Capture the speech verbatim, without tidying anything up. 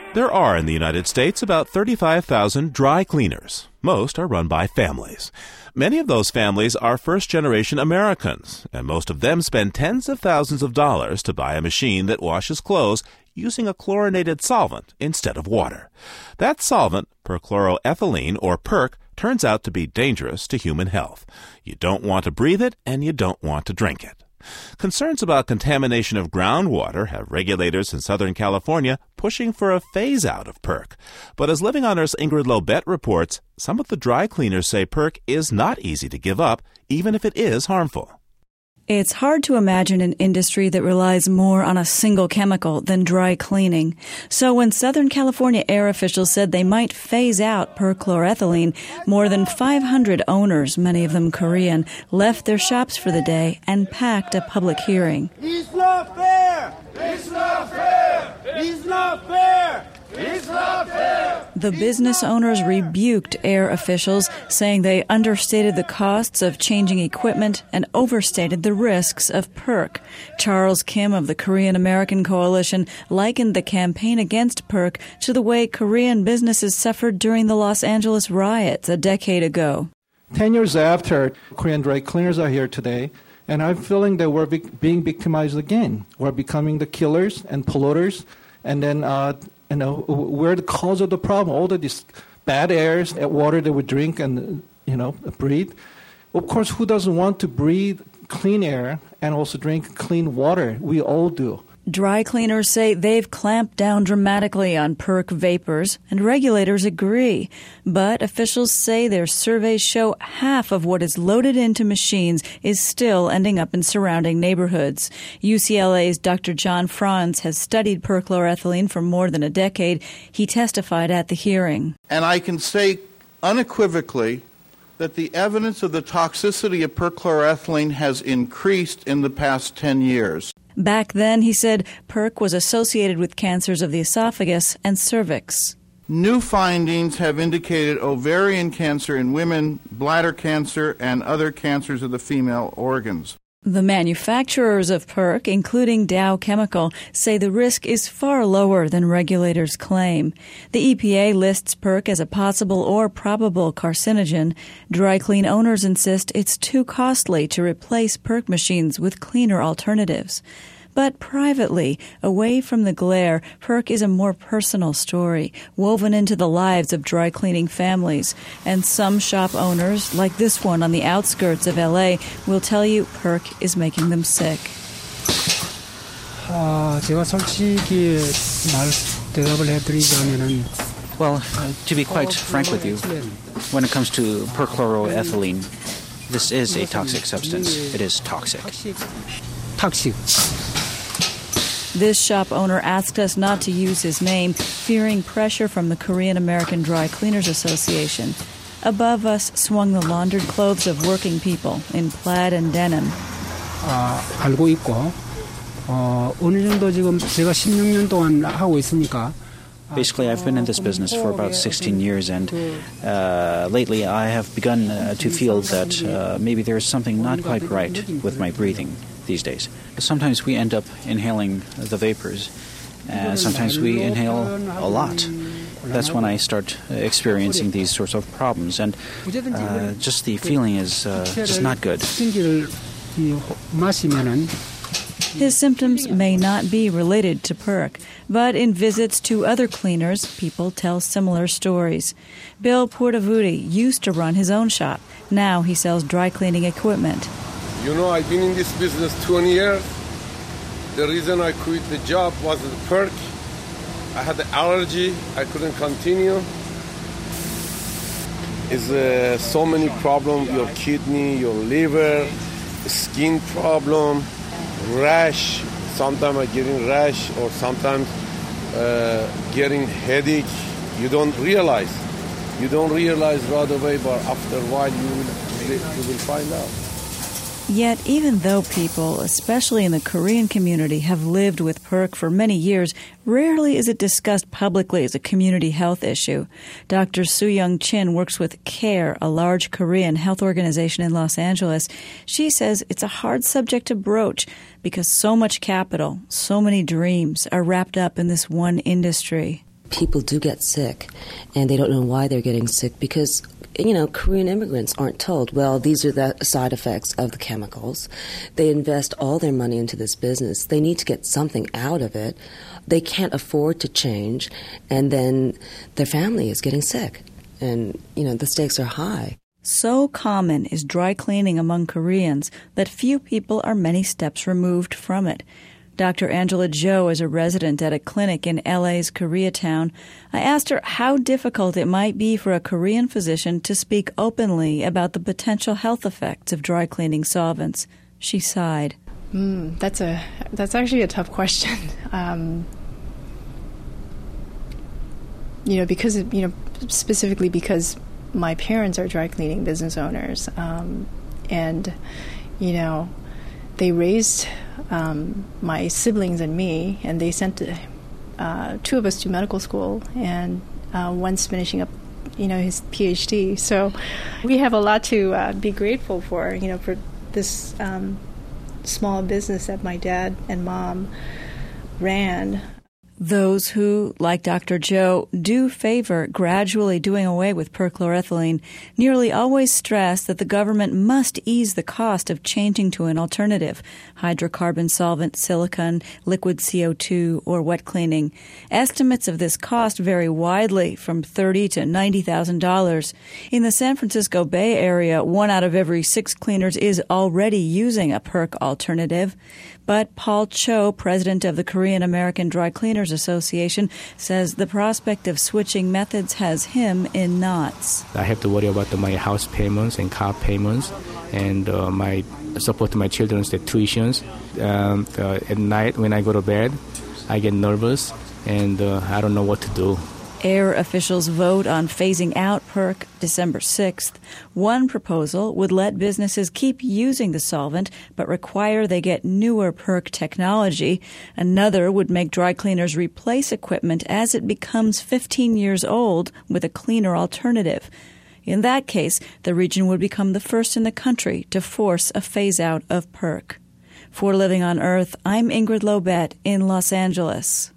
There are in the United States about thirty-five thousand dry cleaners. Most are run by families. Many of those families are first-generation Americans, and most of them spend tens of thousands of dollars to buy a machine that washes clothes using a chlorinated solvent instead of water. That solvent, perchloroethylene, or PERC, turns out to be dangerous to human health. You don't want to breathe it, and you don't want to drink it. Concerns about contamination of groundwater have regulators in Southern California pushing for a phase-out of PERC. But as Living On Earth's Ingrid Lobet reports, some of the dry cleaners say PERC is not easy to give up, even if it is harmful. It's hard to imagine an industry that relies more on a single chemical than dry cleaning. So when Southern California air officials said they might phase out perchloroethylene, more than five hundred owners, many of them Korean, left their shops for the day and packed a public hearing. It's not fair! It's not fair! It's not fair! It's not fair! The business owners rebuked air officials, saying they understated the costs of changing equipment and overstated the risks of PERC. Charles Kim of the Korean American Coalition likened the campaign against PERC to the way Korean businesses suffered during the Los Angeles riots a decade ago. Ten years after, Korean dry cleaners are here today, and I'm feeling that we're be- being victimized again. We're becoming the killers and polluters, and then uh, you know, we're the cause of the problem. All of these bad airs, water that we drink and, you know, breathe. Of course, who doesn't want to breathe clean air and also drink clean water? We all do. Dry cleaners say they've clamped down dramatically on PERC vapors, and regulators agree. But officials say their surveys show half of what is loaded into machines is still ending up in surrounding neighborhoods. U C L A's Doctor John Franz has studied perchloroethylene for more than a decade. He testified at the hearing. And I can say unequivocally that the evidence of the toxicity of perchloroethylene has increased in the past ten years. Back then, he said, PERC was associated with cancers of the esophagus and cervix. New findings have indicated ovarian cancer in women, bladder cancer, and other cancers of the female organs. The manufacturers of PERC, including Dow Chemical, say the risk is far lower than regulators claim. The E P A lists PERC as a possible or probable carcinogen. Dry clean owners insist it's too costly to replace PERC machines with cleaner alternatives. But privately, away from the glare, PERC is a more personal story, woven into the lives of dry cleaning families. And some shop owners, like this one on the outskirts of L A, will tell you PERC is making them sick. 아, 제가 솔직히 말 대답을 해드리자면은 Well, uh, to be quite frank with you, when it comes to perchloroethylene, this is a toxic substance. It is toxic. toxic. This shop owner asked us not to use his name, fearing pressure from the Korean American Dry Cleaners Association. Above us swung the laundered clothes of working people in plaid and denim. 아, 알고 있고 어, 어느 정도 지금 제가 십육 년 동안 하고 있으니까 Basically, I've been in this business for about sixteen years, and uh, lately I have begun uh, to feel that uh, maybe there is something not quite right with my breathing these days. Sometimes we end up inhaling the vapors, and sometimes we inhale a lot. That's when I start experiencing these sorts of problems, and uh, just the feeling is uh, just not good. His symptoms may not be related to PERC, but in visits to other cleaners, people tell similar stories. Bill Portavudi used to run his own shop. Now he sells dry cleaning equipment. You know, I've been in this business twenty years. The reason I quit the job was the PERC. I had the allergy. I couldn't continue. It's uh, so many problems, your kidney, your liver, skin problem, rash. Sometimes I'm getting rash or sometimes uh, getting headache. You don't realize. You don't realize right away, but after a while you will, you will find out. Yet, even though people, especially in the Korean community, have lived with PERC for many years, rarely is it discussed publicly as a community health issue. Doctor Soo-young Chin works with CARE, a large Korean health organization in Los Angeles. She says it's a hard subject to broach because so much capital, so many dreams are wrapped up in this one industry. people do get sick, and they don't know why they're getting sick because, you know, Korean immigrants aren't told, well, these are the side effects of the chemicals. They invest all their money into this business. They need to get something out of it. They can't afford to change, and then their family is getting sick. And, you know, the stakes are high. So common is dry cleaning among Koreans that few people are many steps removed from it. Doctor Angela Jo is a resident at a clinic in L A's Koreatown. I asked her how difficult it might be for a Korean physician to speak openly about the potential health effects of dry cleaning solvents. She sighed. Mm, that's a that's actually a tough question. Um, you know, because you know specifically because my parents are dry cleaning business owners, um, and you know they raised um, my siblings and me, and they sent uh, two of us to medical school, and uh, one's finishing up, you know, his P H D. So we have a lot to uh, be grateful for, you know, for this um, small business that my dad and mom ran. Those who, like Doctor Jo, do favor gradually doing away with perchloroethylene nearly always stress that the government must ease the cost of changing to an alternative, hydrocarbon solvent, silicone, liquid C O two, or wet cleaning. Estimates of this cost vary widely, from thirty thousand dollars to ninety thousand dollars. In the San Francisco Bay Area, one out of every six cleaners is already using a PERC alternative. But Paul Cho, president of the Korean American Dry Cleaners Association, says the prospect of switching methods has him in knots. I have to worry about my house payments and car payments and uh, my support to my children's tuitions. Um, uh, at night when I go to bed, I get nervous and uh, I don't know what to do. Air officials vote on phasing out PERC December sixth. One proposal would let businesses keep using the solvent, but require they get newer PERC technology. Another would make dry cleaners replace equipment as it becomes fifteen years old with a cleaner alternative. In that case, the region would become the first in the country to force a phase-out of PERC. For Living on Earth, I'm Ingrid Lobet in Los Angeles.